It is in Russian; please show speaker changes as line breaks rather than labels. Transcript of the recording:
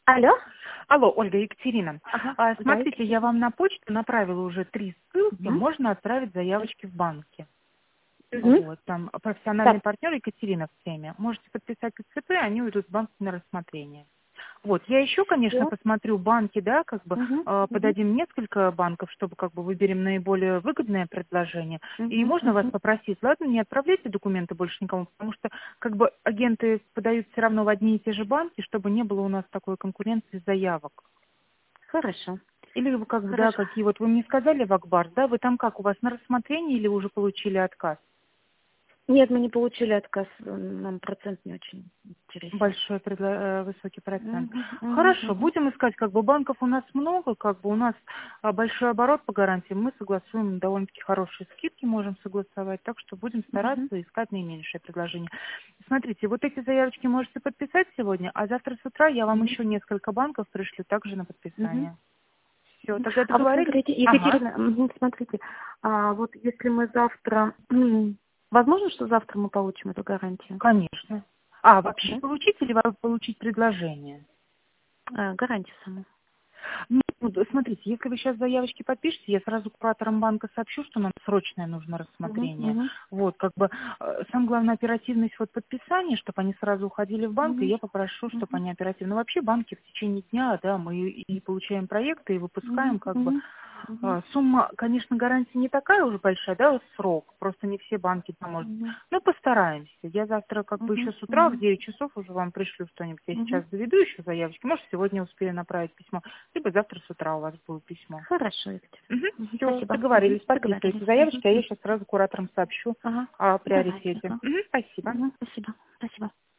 Алло?
Алло, Ольга, Екатерина.
Ага.
Смотрите, я вам на почту направила уже 3 ссылки.
Угу.
Можно отправить заявочки в банке.
Угу.
Вот, там профессиональный
Так.
партнер Екатерина в теме. Можете подписать ИЦП, они уйдут в банк на рассмотрение. Вот, я еще, конечно,
Все.
посмотрю банки, да, как бы
Угу. Угу.
подадим несколько банков, чтобы как бы выберем наиболее выгодное предложение. И
Угу.
можно вас
Угу.
попросить, ладно, не отправляйте документы больше никому, потому что как бы агенты подают все равно в одни и те же банки, чтобы не было у нас такой конкуренции заявок.
Хорошо.
Или вы как бы, да,
Хорошо.
какие вот вы мне сказали в Акбар, да, вы там как, у вас на рассмотрении или уже получили отказ?
Нет, мы не получили отказ. Нам процент не очень интересен.
Большой, высокий процент.
Угу. Угу.
Хорошо,
Угу.
будем искать, как бы банков у нас много, как бы у нас большой оборот по гарантии, мы согласуем довольно-таки хорошие скидки, можем согласовать, так что будем
Угу.
стараться искать наименьшее предложение. Смотрите, вот эти заявочки можете подписать сегодня, а завтра с утра я вам
Угу.
еще несколько банков пришлю также на
Угу.
подписание. Все, тогда
А вот
договорились?
смотрите,
Ага,
Екатерина, смотрите, вот если мы завтра, возможно, что завтра мы получим эту гарантию?
конечно. А, вообще
Да?
получить или получить предложение?
Гарантию саму.
Ну, да, смотрите, если вы сейчас заявочки подпишете, я сразу кураторам банка сообщу, что нам срочное нужно
Угу.
рассмотрение.
Угу.
Вот, как бы, самое главное, оперативность вот подписания, чтобы они сразу уходили в банк, и
Угу.
я попрошу, чтобы
Угу.
они оперативно. Но вообще банки в течение дня, да, мы и получаем проекты, и
Угу.
выпускаем, как бы.
Угу. Угу.
Сумма, конечно, гарантии не такая уже большая, да, вот срок, просто не все банки там могут.
Угу.
Ну, постараемся. Я завтра как бы
Угу.
еще с утра в
Угу.
9 часов уже вам пришлю что-нибудь. Я
Угу.
сейчас заведу еще заявочки. Может, сегодня успею направить письмо, либо завтра с утра у вас будет письмо.
Хорошо, Екатерина.
Все,
Спасибо.
договорились,
Договорились.
подписывайте заявочки, а я сейчас сразу кураторам сообщу
Ага.
о
Давайте.
приоритете. Спасибо.
Спасибо. Спасибо.